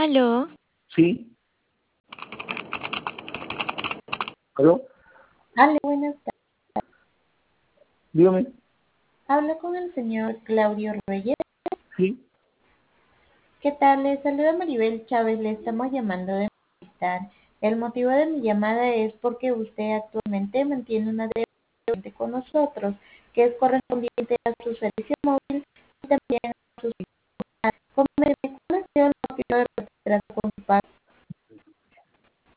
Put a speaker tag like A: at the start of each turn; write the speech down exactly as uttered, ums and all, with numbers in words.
A: Aló,
B: Sí, ¿aló?
C: Hola, buenas tardes.
B: Dígame.
C: Hablo con el señor Claudio Reyes.
B: Sí,
C: ¿Qué tal? Le saluda Maribel Chávez. Le estamos llamando de Movistar. El motivo de mi llamada es porque usted actualmente mantiene una deuda con nosotros que es correspondiente a su servicio móvil y también